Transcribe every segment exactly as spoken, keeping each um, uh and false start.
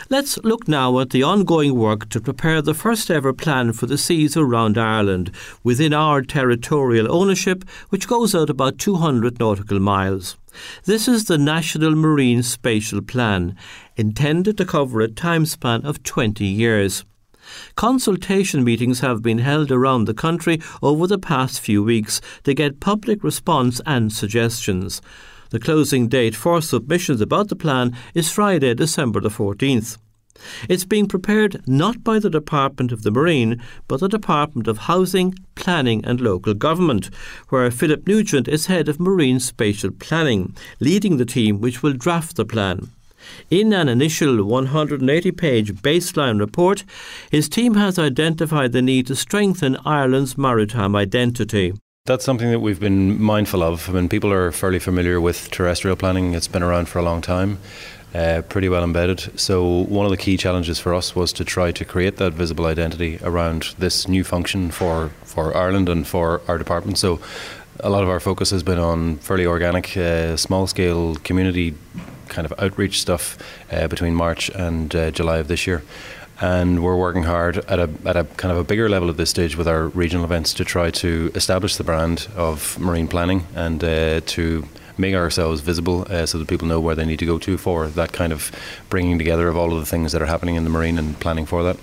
Let's look now at the ongoing work to prepare the first ever plan for the seas around Ireland within our territorial ownership, which goes out about two hundred nautical miles. This is the National Marine Spatial Plan, intended to cover a time span of twenty years. Consultation meetings have been held around the country over the past few weeks to get public response and suggestions. The closing date for submissions about the plan is Friday, December the fourteenth. It's being prepared not by the Department of the Marine, but the Department of Housing, Planning and Local Government, where Philip Nugent is head of Marine Spatial Planning, leading the team which will draft the plan. In an initial one hundred eighty page baseline report, his team has identified the need to strengthen Ireland's maritime identity. That's something that we've been mindful of. I mean, people are fairly familiar with terrestrial planning. It's been around for a long time, uh, pretty well embedded. So one of the key challenges for us was to try to create that visible identity around this new function for, for Ireland and for our department. So a lot of our focus has been on fairly organic, uh, small-scale community kind of outreach stuff uh, between March and uh, July of this year. And we're working hard at a at a kind of a bigger level at this stage with our regional events to try to establish the brand of marine planning and uh, to make ourselves visible uh, so that people know where they need to go to for that kind of bringing together of all of the things that are happening in the marine and planning for that.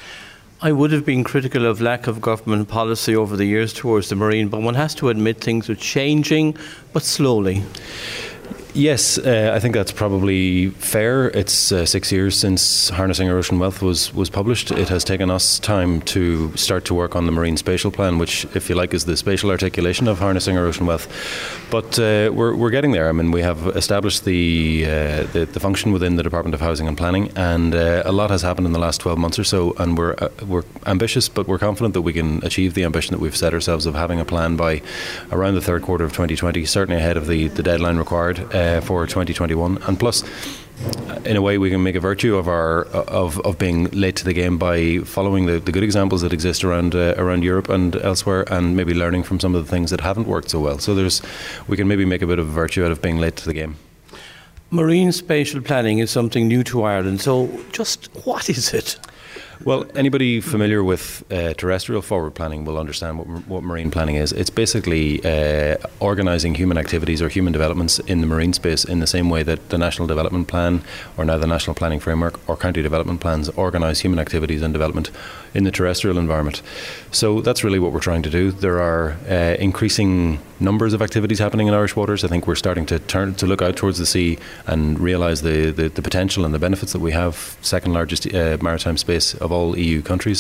I would have been critical of lack of government policy over the years towards the marine, but one has to admit things are changing, but slowly. Yes, uh, I think that's probably fair. It's uh, six years since Harnessing Our Ocean Wealth was, was published. It has taken us time to start to work on the Marine Spatial Plan, which, if you like, is the spatial articulation of Harnessing Our Ocean Wealth. But uh, we're we're getting there. I mean, we have established the, uh, the the function within the Department of Housing and Planning, and uh, a lot has happened in the last twelve months or so. And we're uh, we're ambitious, but we're confident that we can achieve the ambition that we've set ourselves of having a plan by around the third quarter of twenty twenty, certainly ahead of the, the deadline required Uh, for twenty twenty-one, and plus in a way we can make a virtue of our of, of being late to the game by following the, the good examples that exist around uh, around Europe and elsewhere, and maybe learning from some of the things that haven't worked so well. So there's we can maybe make a bit of a virtue out of being late to the game. Marine spatial planning is something new to Ireland, so just what is it? Well, anybody familiar with uh, terrestrial forward planning will understand what, what marine planning is. It's basically uh, organising human activities or human developments in the marine space in the same way that the National Development Plan, or now the National Planning Framework, or county development plans organise human activities and development in the terrestrial environment. So that's really what we're trying to do. There are uh, increasing numbers of activities happening in Irish waters. I think we're starting to turn to look out towards the sea and realise the, the, the potential and the benefits that we have, second largest uh, maritime space of all E U countries.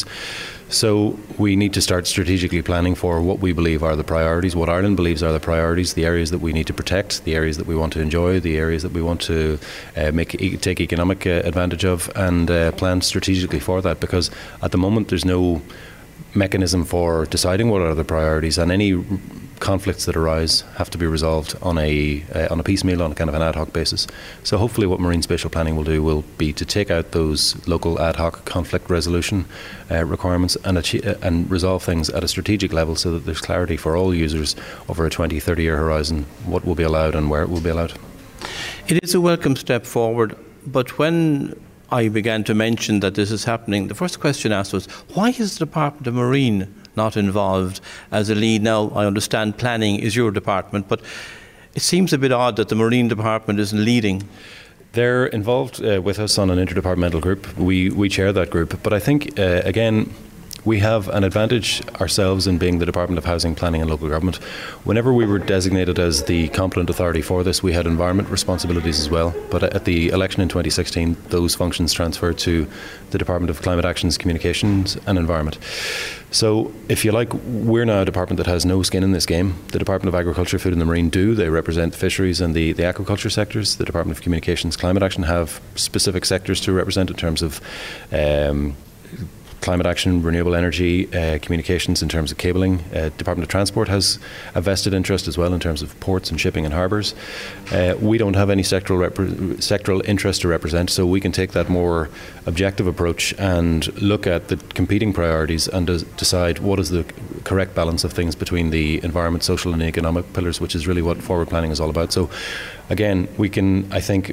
So we need to start strategically planning for what we believe are the priorities, what Ireland believes are the priorities, the areas that we need to protect, the areas that we want to enjoy, the areas that we want to uh, make e- take economic uh, advantage of, and uh, plan strategically for that, because at the moment there's no mechanism for deciding what are the priorities, and any conflicts that arise have to be resolved on a uh, on a piecemeal, on a kind of an ad hoc basis. So hopefully what marine spatial planning will do will be to take out those local ad hoc conflict resolution uh, requirements and achieve, uh, and resolve things at a strategic level so that there's clarity for all users over a twenty, thirty year horizon what will be allowed and where it will be allowed. It is a welcome step forward, but when I began to mention that this is happening, the first question asked was, why is the Department of Marine not involved as a lead? Now, I understand planning is your department, but it seems a bit odd that the Marine Department isn't leading. They're involved uh, with us on an interdepartmental group. We we chair that group, but I think, uh, again, we have an advantage ourselves in being the Department of Housing, Planning and Local Government. Whenever we were designated as the competent authority for this, we had environment responsibilities as well. But at the election in twenty sixteen, those functions transferred to the Department of Climate Action's Communications and Environment. So, if you like, we're now a department that has no skin in this game. The Department of Agriculture, Food and the Marine do. They represent the fisheries and the, the aquaculture sectors. The Department of Communications, Climate Action have specific sectors to represent in terms of um, climate action, renewable energy, uh, communications in terms of cabling. Uh, Department of Transport has a vested interest as well in terms of ports and shipping and harbours. Uh, we don't have any sectoral repre- sectoral interest to represent, so we can take that more objective approach and look at the competing priorities and des- decide what is the correct balance of things between the environment, social and economic pillars, which is really what forward planning is all about. So again, we can, I think,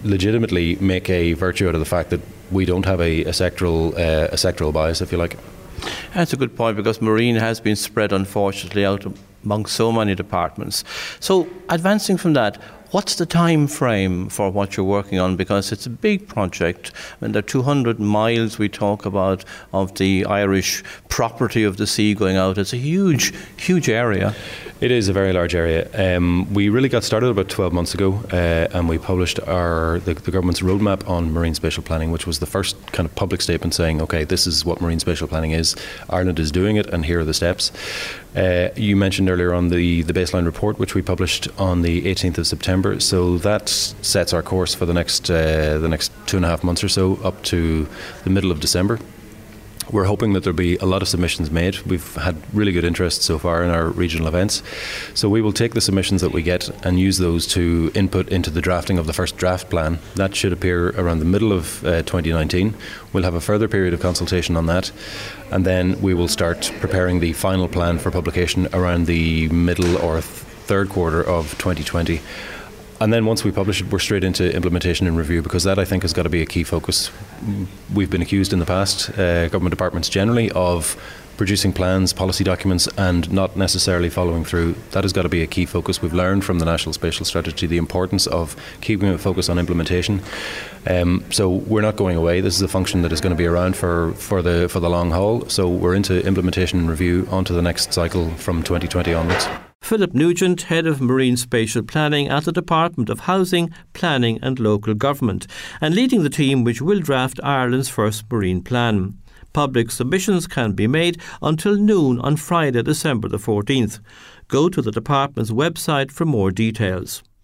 legitimately make a virtue out of the fact that we don't have a, a sectoral uh, a sectoral bias, if you like. That's a good point, because marine has been spread, unfortunately, out among so many departments. So, advancing from that, what's the time frame for what you're working on? Because it's a big project, and there are two hundred miles we talk about of the Irish property of the sea going out. It's a huge, huge area. It is a very large area. Um, we really got started about twelve months ago, uh, and we published our the, the government's roadmap on marine spatial planning, which was the first kind of public statement saying, okay, this is what marine spatial planning is. Ireland is doing it, and here are the steps. Uh, you mentioned earlier on the, the baseline report, which we published on the eighteenth of September. So that sets our course for the next uh, the next two and a half months or so, up to the middle of December. We're hoping that there'll be a lot of submissions made. We've had really good interest so far in our regional events. So we will take the submissions that we get and use those to input into the drafting of the first draft plan. That should appear around the middle of uh, twenty nineteen. We'll have a further period of consultation on that, and then we will start preparing the final plan for publication around the middle or th- third quarter of twenty twenty. And then once we publish it, we're straight into implementation and review, because that, I think, has got to be a key focus. We've been accused in the past, uh, government departments generally, of producing plans, policy documents, and not necessarily following through. That has got to be a key focus. We've learned from the National Spatial Strategy the importance of keeping a focus on implementation. Um, so we're not going away. This is a function that is going to be around for, for the for the long haul. So we're into implementation and review onto the next cycle from twenty twenty onwards. Philip Nugent, Head of Marine Spatial Planning at the Department of Housing, Planning and Local Government, and leading the team which will draft Ireland's first marine plan. Public submissions can be made until noon on Friday, December the fourteenth. Go to the department's website for more details.